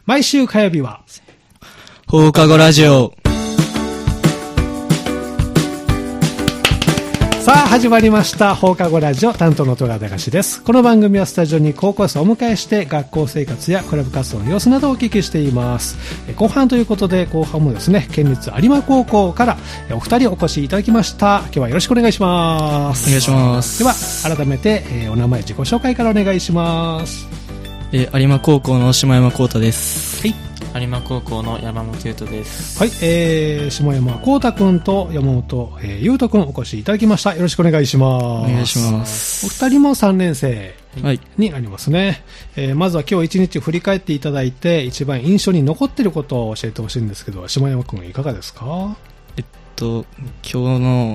毎週火曜日は放課後ラジオ。 さあ始まりました放課後ラジオ、担当の戸川隆です。この番組はスタジオに高校生をお迎えして学校生活やクラブ活動の様子などをお聞きしています。後半ということで、後半もですね、県立有馬高校からお二人お越しいただきました。今日はよろしくお願いします。 お願いします。 では改めて、お名前自己紹介からお願いします。 有馬高校の下山幸太です。 はい。 有馬高校の山本優斗です。 はい、下山幸太くんと山本、優斗くんお越しいただきました。よろしくお願いします。 お願いします。 お二人も3年生になりますね。まずは今日一日振り返っていただいて、一番印象に残っていることを教えてほしいんですけど、下山くんいかがですか？ 今日の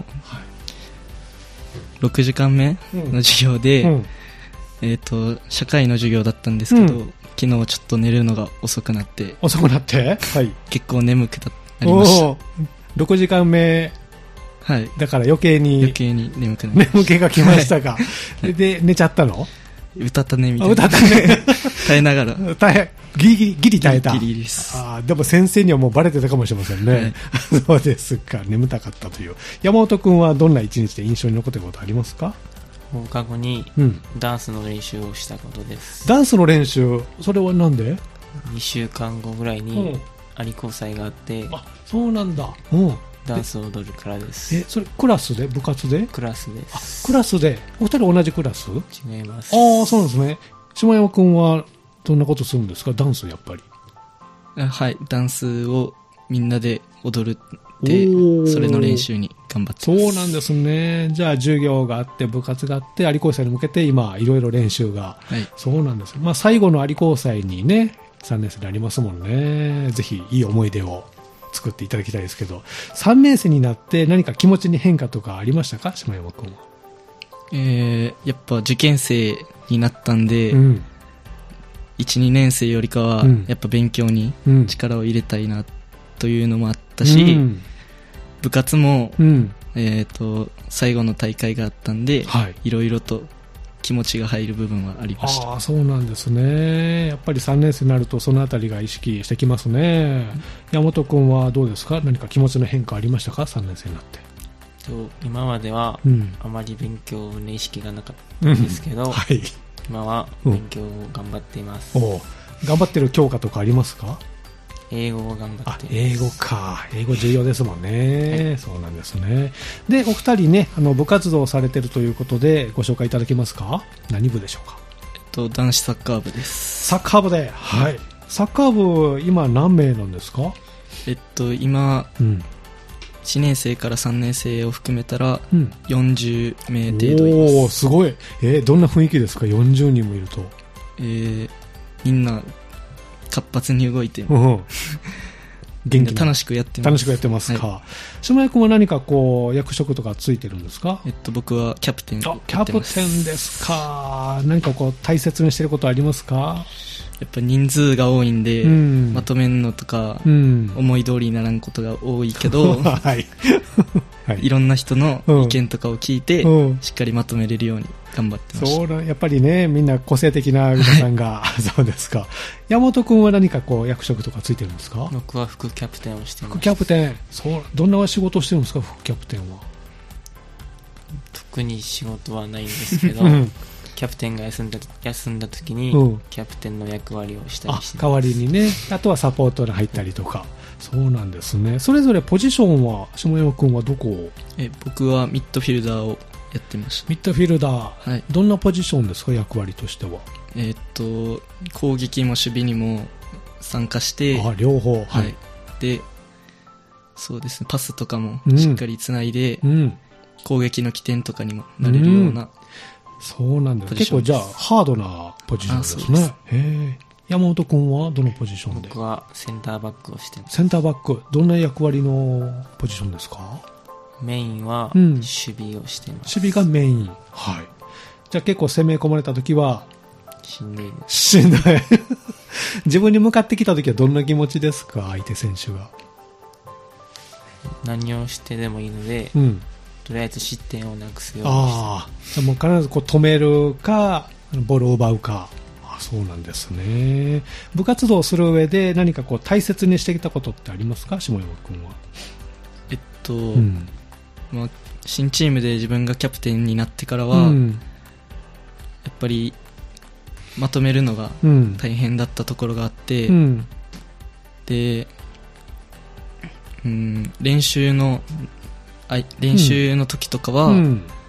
6時間目の授業で、社会の授業だったんですけど、昨日ちょっと寝るのが遅くなって、 はい、 結構眠くなりました。 6時間目、 はい、 だから余計に眠くなりました。 眠気が来ましたが、で寝ちゃったの？ 歌ったねみたいな。耐えながら。 ギリ耐えた。 ギリです。 でも先生にはもうバレてたかもしれませんね。はい、そうですか。眠たかったという。山本君はどんな一日で印象に残っていることありますか？ 放課後にダンスの練習をしたことです。 ダンスの練習、それはなんで ？2週間後ぐらいに有高祭があって、 そうなんだ。 ダンスを踊るからです。 それクラスで部活で？ クラスです。 クラスで。お二人同じクラス？ 違います。 そうなんですね。下山くんはどんなことするんですか？ダンスやっぱり。 はい、ダンスをみんなで踊るって、それの練習に頑張ってます。 そうなんですね。じゃあ授業があって部活があって有高祭に向けて今いろいろ練習が、そうなんです。最後の有高祭にね、3年生になりますもんね。ぜひいい思い出を作っていただきたいですけど、3年生になって何か気持ちに変化とかありましたか？下山君は。 やっぱ受験生になったんで、1、2年生よりかはやっぱ勉強に力を入れたいなというのもあったし、部活も、最後の大会があったんで、いろいろと気持ちが入る部分はありました。 そうなんですね。やっぱり3年生になるとそのあたりが意識してきますね。山本君はどうですか？何か気持ちの変化ありましたか3年生になって。 今まではあまり勉強の意識がなかったんですけど、今は勉強を頑張っています。 頑張ってる教科とかありますか？ 英語を頑張っています。 英語か。英語重要ですもんね。そうなんですね。で、お二人ね、部活動をされているということでご紹介いただけますか？何部でしょうか？ 男子サッカー部です。 サッカー部で、はい。サッカー部今何名なんですか？ 今、1年生から3年生を含めたら40名程度います。 すごい。どんな雰囲気ですか？40人もいると。 みんな活発に動いて、 元気に楽しくやってます。 楽しくやってますか。下山君は何か役職とかついてるんですか？ 僕はキャプテンをやってます。 キャプテンですか。何か大切にしてることありますか？ やっぱ人数が多いんで、まとめるのとか、思い通りにならんことが多いけど、いろんな人の意見とかを聞いて、しっかりまとめれるように頑張ってました。 やっぱりね、みんな個性的な皆さんが、そうですか。山本君は何か役職とかついてるんですか？ 僕は副キャプテンをしています。 副キャプテン。どんな仕事をしてるんですか？副キャプテンは。 特に仕事はないんですけど、キャプテンが休んだ時に、キャプテンの役割をしたりしてます。 代わりにね。あとはサポートに入ったりとか。そうなんですね。それぞれポジションは下山君はどこを？ 僕はミッドフィルダーをやってました。 ミッドフィルダー、どんなポジションですか？役割としては。 攻撃も守備にも参加して、 両方、 で、そうですね、パスとかもしっかりつないで、攻撃の起点とかにもなれるような、 そうなんです。結構じゃあハードなポジションですね。山本君はどのポジションで？ 僕はセンターバックをしてます。 センターバック、どんな役割のポジションですか？ メインは守備をしています。 守備がメイン。じゃあ結構攻め込まれた時はしんどいです。 しんどい。自分に向かってきた時はどんな気持ちですか？相手選手が。 何をしてでもいいので、とりあえず失点をなくすようにして。 じゃあもう必ず止めるかボールを奪うか。 そうなんですね。部活動をする上で何かこう大切にしてきたことってありますか、下山君は。 まあ、新チームで自分がキャプテンになってからは、やっぱりまとめるのが大変だったところがあって、で、練習の時とかは、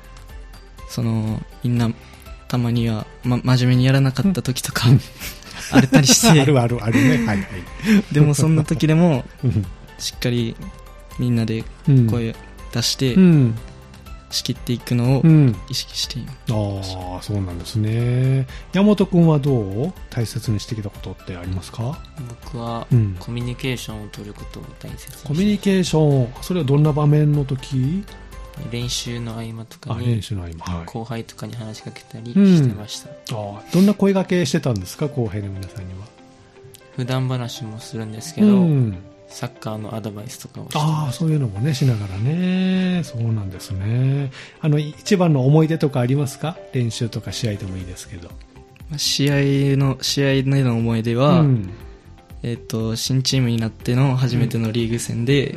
みんなたまには、真面目にやらなかった時とかあれたりしてあるあるあるね、はいはい、 でもそんな時でもしっかりみんなで声出して仕切っていくのを意識しています、 ああ、そうなんですね。山本君はどう大切にしてきたことってありますか？ 僕はコミュニケーションを取ることを大切にして、 コミュニケーション、それはどんな場面の時？ 練習の合間とかに後輩とかに話しかけたりしてました、 どんな声掛けしてたんですか、後輩の皆さんには。 普段話もするんですけど、サッカーのアドバイスとかをしてます。 そういうのもねしながらね。そうなんですね。一番の思い出とかありますか？練習とか試合でもいいですけど。 試合での思い出は、新チームになっての初めてのリーグ戦で、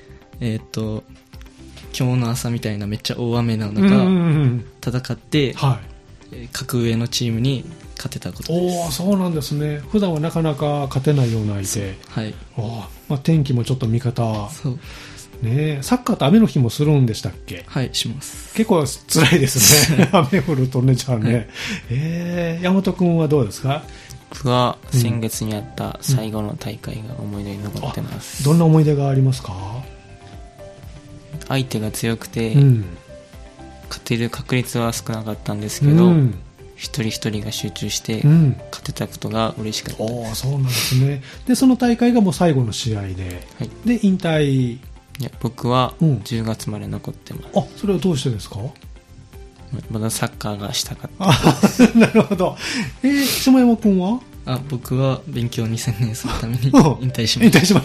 今日の朝みたいなめっちゃ大雨なのが戦って、格上のチームに勝てたことです。 そうなんですね。普段はなかなか勝てないような相手。 はい。 天気もちょっと味方。 そうね。サッカーって雨の日もするんでしたっけ？ はい、します。 結構辛いですね。雨降るとね、じゃあね。山本君はどうですか？ 僕は先月にあった最後の大会が思い出に残ってます。 どんな思い出がありますか？ 相手が強くて、勝てる確率は少なかったんですけど、一人一人が集中して勝てたことが嬉しかったです。 そうなんですね。でその大会がもう最後の試合で、で引退。 いや、僕は10月まで残ってます。 それはどうしてですか？ まだサッカーがしたかったなるほど。下山君は？ 僕は勉強に専念するために引退しました。 引退しました。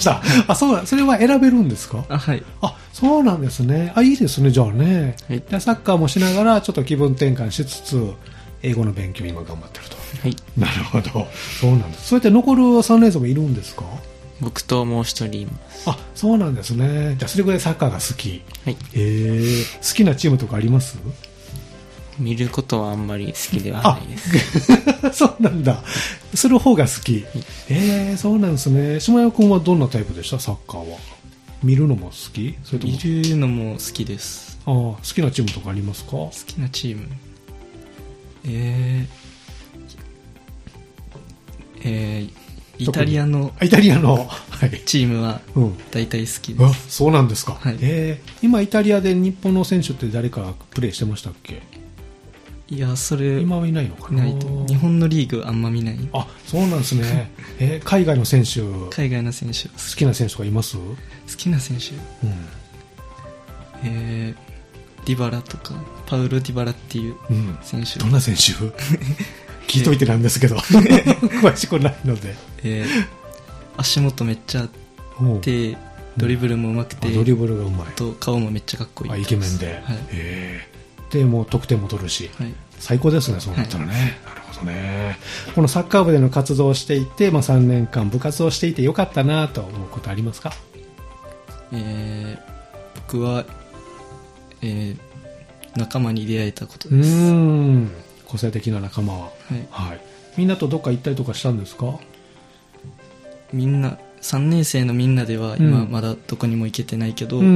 そうだ。それは選べるんですか？ はい。 そうなんですね。いいですね、じゃあね。サッカーもしながらちょっと気分転換しつつ英語の勉強今頑張ってると。 はい。 なるほど。そうなんです。そうやって残る3年生もいるんですか？ 僕ともう一人います。 そうなんですね。じゃあそれぐらいサッカーが好き。 はい。 好きなチームとかあります？ 見ることはあんまり好きではないです。 そうなんだ。する方が好き。そうなんですね。下山君はどんなタイプでした？サッカーは。見るのも好き？それとも見るのも好きです。 好きなチームとかありますか？ 好きなチーム。イタリアのチームは大体好きです。 そうなんですか。 はい。 今イタリアで日本の選手って誰かプレーしてましたっけ？ いや、それ今はいないのかな。 ないと。日本のリーグあんま見ない。 そうなんですね。海外の選手。 海外の選手。 好きな選手とかいます？ 好きな選手。ディバラとかパウロ・ディバラっていう選手。 どんな選手？聞いといてなんですけど詳しくないので。 足元めっちゃあってドリブルも上手くて、 ドリブルがうまいと顔もめっちゃかっこいい。 イケメンで。でもう得点も取るし、最高ですね、そうなったらね。なるほどね。このサッカー部での活動をしていて、3年間部活をしていてよかったなと思うことありますか？ 僕は、仲間に出会えたことです。 個性的な仲間は、みんなとどっか行ったりとかしたんですか？ みんな3年生のみんなでは今まだどこにも行けてないけど、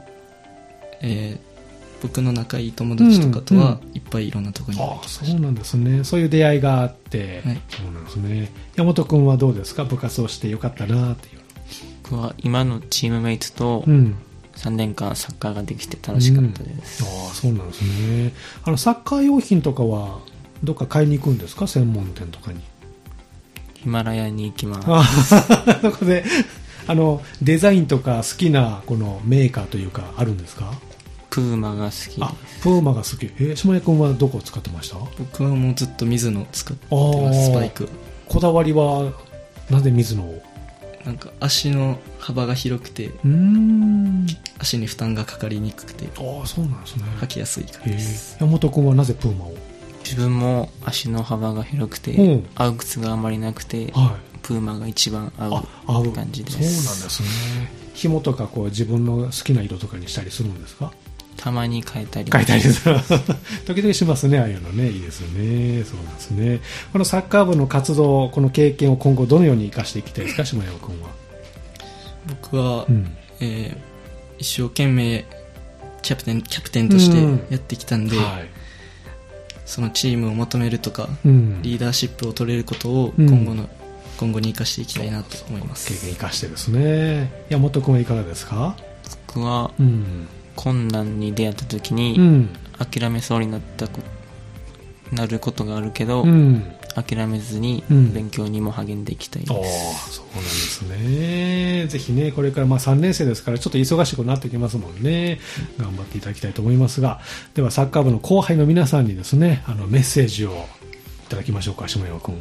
僕の仲いい友達とかとはいっぱいいろんなところに行きました。 そうなんですね。そういう出会いがあって、そうなんですね。山本君はどうですか？部活をしてよかったなっていう。 僕は今のチームメイトと3年間サッカーができて楽しかったです。 そうなんですね。サッカー用品とかはどっか買いに行くんですか？専門店とかに。 ヒマラヤに行きます。 そこでデザインとか好きなこのメーカーというかあるんですか？ プーマが好きです。 プーマが好き。下山君はどこを使ってました？ 僕はもうずっとミズノを使ってます。スパイク。 こだわりはなぜミズノを？ なんか足の幅が広くて足に負担がかかりにくくて、 そうなんですね。 履きやすいからです。 山本君はなぜプーマを？ 自分も足の幅が広くて、合う靴があまりなくて、プーマが一番合う感じです。 そうなんですね。紐とかこう自分の好きな色とかにしたりするんですか？ たまに変えたりする時々しますね。ああいうのね、いいですよね。そうなんですね。このサッカー部の活動、この経験を今後どのように生かしていきたいですか、下山君は。 僕は、一生懸命キャプテンとしてやってきたんで、そのチームをまとめるとか、リーダーシップを取れることを今後に生かしていきたいなと思います。 経験生かしてですね。山本君はいかがですか？ 僕は、困難に出会った時に、諦めそうになることがあるけど、諦めずに勉強にも励んでいきたいです。 そうなんですね。ぜひね、これから3年生ですからちょっと忙しくなってきますもんね。頑張っていただきたいと思いますが、ではサッカー部の後輩の皆さんにですね、メッセージをいただきましょうか、下山君。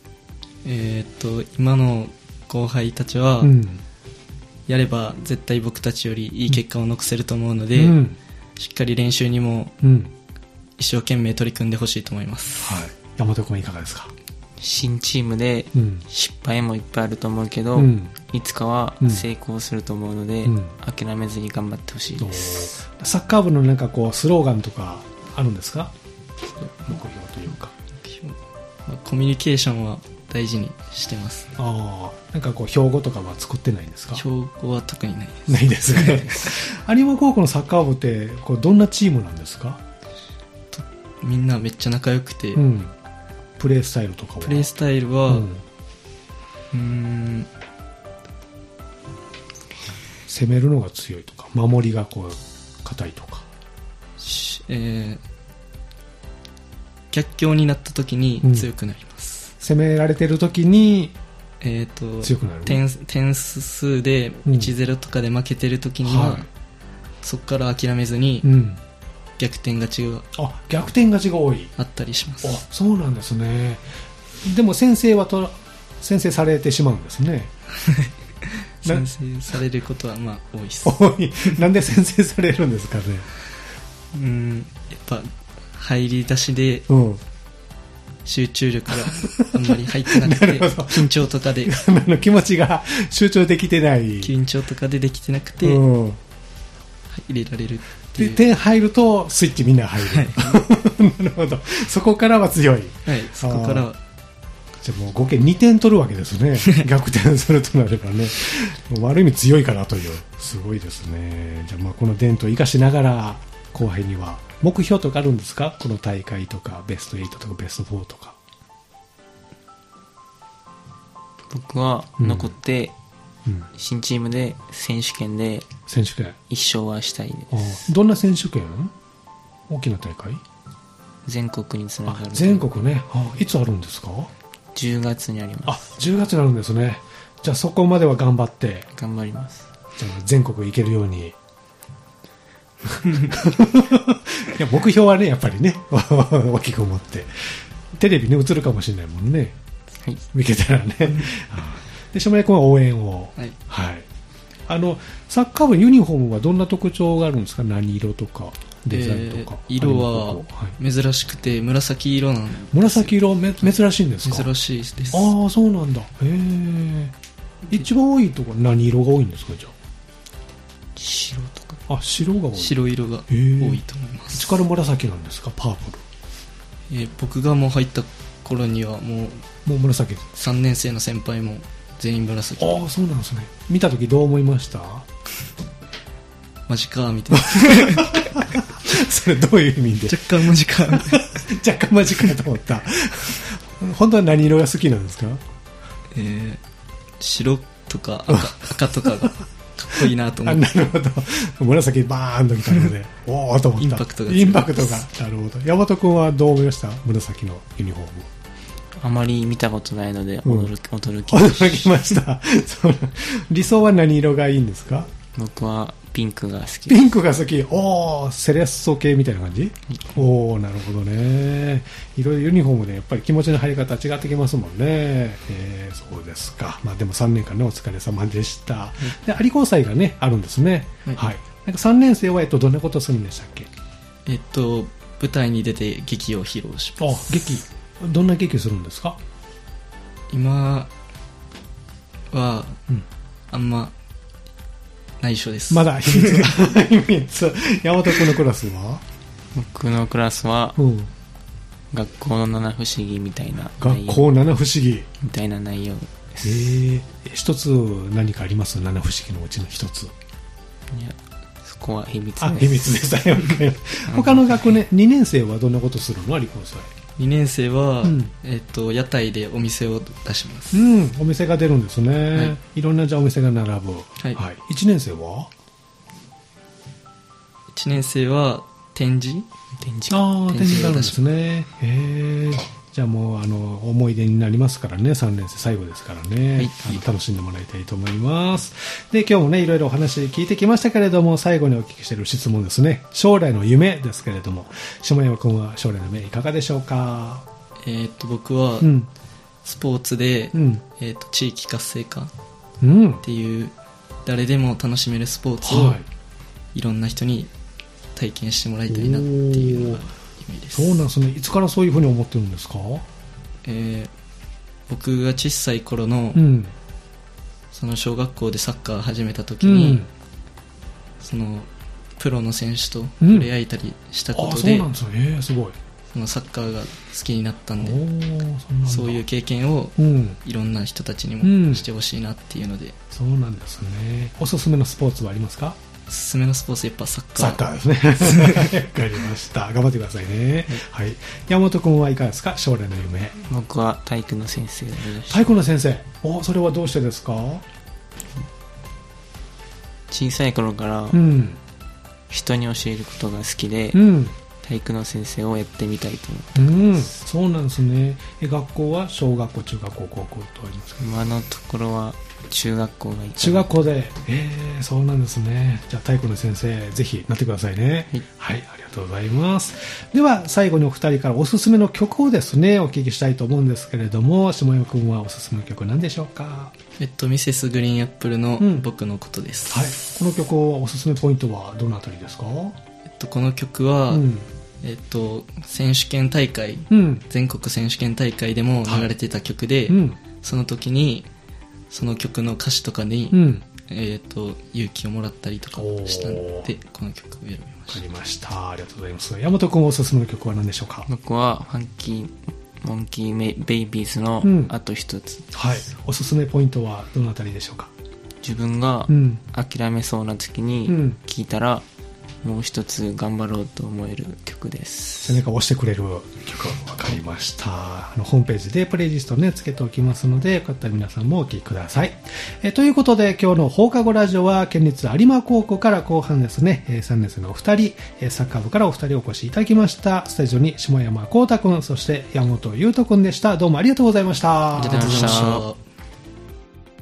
今の後輩たちは、やれば絶対僕たちよりいい結果を残せると思うので、しっかり練習にも一生懸命取り組んでほしいと思います。 山本君いかがですか？ 新チームで失敗もいっぱいあると思うけど、いつかは成功すると思うので、諦めずに頑張ってほしいです。 サッカー部のなんかこうスローガンとかあるんですか？目標というか。 コミュニケーションは大事にしてます。 なんかこう標語とかは作ってないんですか？ 標語は特にないです。 ないですね。有馬高校のサッカー部ってこうどんなチームなんですか？ みんなめっちゃ仲良くて、 プレースタイルとかは？ プレースタイルは、 攻めるのが強いとか、守りがこう硬いとか、 逆境になった時に強くなります。 攻められてる時に強くなる。 点数で 1-0 とかで負けてる時には、そこから諦めずに、逆転勝ちが多いあったりします。 そうなんですね。でも先制されてしまうんですね。 先制されることは多いです。 なんで先制されるんですかね？ やっぱ入り出しで集中力があんまり入ってなくて緊張とかで気持ちが集中できてない、 緊張とかでできてなくて入れられる。 で点入るとスイッチみんな入る。なるほど。そこからは強い。 そこからは。 じゃあもう合計2点取るわけですね。逆転するとなればね。もうある意味強いかなという。すごいですね。じゃあこの伝統を生かしながら後輩には目標とかあるんですか？この大会とかベスト8とかベスト4とか。 僕は残って、新チームで選手権で一勝はしたいです。 どんな選手権？大きな大会？ 全国につながる。 全国ね。いつあるんですか ？10月にあります。 10月になるんですね。じゃあそこまでは頑張って。 頑張ります。 じゃあ全国行けるように。いや目標はね、やっぱりね、大きく持って。テレビに映るかもしれないもんね。見けたらね。で、下山君は応援を。サッカー部ユニフォームはどんな特徴があるんですか？何色とかデザインとか。 色は珍しくて紫色なんです。 紫色珍しいんですか？ 珍しいです。 そうなんだ。一番多いところ何色が多いんですか？じゃあ白とか。 白が多い。 白色が多いと思います。 いつから紫なんですか？パープル。僕がもう入った頃にはもう紫。 3年生の先輩も全員紫。 そうなんですね。見た時どう思いました？ マジかみたいな。 それどういう意味で？ 若干マジか若干マジかと思った。本当は何色が好きなんですか？ 白とか赤とかがかっこいいなと思って。 なるほど。紫バーンときたのでおーと思った。インパクトが。なるほど。山本君はどう思いました？紫のユニフォーム。 あまり見たことないので驚きました。理想は何色がいいんですか？ 僕はピンクが好き。 ピンクが好き。セレッソ系みたいな感じ？なるほどね。いろいろユニフォームでやっぱり気持ちの入り方違ってきますもんね。そうですか。でも3年間ね、お疲れ様でした。で、有高祭がね、あるんですね。なんか3年生はどんなことするんでしたっけ？ 舞台に出て劇を披露します。 劇、どんな劇するんですか？ 今は、あんま内緒です。 まだ秘密秘密。山本君のクラスは？ 僕のクラスは、学校の七不思議みたいな学校七不思議みたいな内容です。 一つ何かあります？七不思議のうちの一つ。いや、そこは秘密です。 秘密です。他の学年、2年生はどんなことするの？有高祭。 2年生は、屋台でお店を出します。 お店が出るんですね。いろんなじゃあお店が並ぶ。1年生は ？1年生は展示があるんですね。じゃあもう思い出になりますからね。3年生最後ですからね、楽しんでもらいたいと思います。で、今日もねいろいろお話聞いてきましたけれども、最後にお聞きしている質問ですね。将来の夢ですけれども、下山君は将来の夢いかがでしょうか？ 僕は、スポーツで、地域活性化っていう誰でも楽しめるスポーツを、いろんな人に体験してもらいたいなっていうのが夢です。 そうなんですね。いつからそういうふうに思ってるんですか？ 僕が小さい頃の、その小学校でサッカーを始めた時に、そのプロの選手と触れ合えたりしたことで、 そうなんですね。すごい。 そのサッカーが好きになったんで、そういう経験をいろんな人たちにもしてほしいなっていうので。 そうなんですね。おすすめのスポーツはありますか？ おすすめのスポーツやっぱサッカー。 サッカーですね。わかりました。頑張ってくださいね。山本君はいかがですか？将来の夢。 僕は体育の先生を目指して。 体育の先生。それはどうしてですか？ 小さい頃から人に教えることが好きで、体育の先生をやってみたいと思ってます。 そうなんですね。学校は小学校、中学校、高校とありますか？ 今のところは中学校がいい。 中学校で、そうなんですね。じゃあ体育の先生ぜひなってくださいね。はい、ありがとうございます。では最後にお二人からおすすめの曲をですねお聞きしたいと思うんですけれども、下山君はおすすめの曲何でしょうか？ ミセスグリーンアップルの僕のことです。 この曲をおすすめポイントはどのあたりですか？ この曲は、選手権大会、全国選手権大会でも流れてた曲で、その時にその曲の歌詞とかに、勇気をもらったりとかしたので、この曲を選びました。わかりました。ありがとうございます。山本君おすすめの曲は何でしょうか？ 僕はファンキーモンキーベイビーズのあと一つ、 おすすめポイントはどのあたりでしょうか？ 自分が諦めそうな時に聴いたら、もう一つ頑張ろうと思える曲です。 背中を押してくれる曲。わかりました。ホームページでプレイリストねつけておきますので、よかったら皆さんもお聴きください。ということで今日の放課後ラジオは県立有馬高校から後半ですね、3年生のお二人、サッカー部からお二人お越しいただきました。スタジオに下山光太君、そして山本優斗君でした。どうもありがとうございました。 ありがとうございました。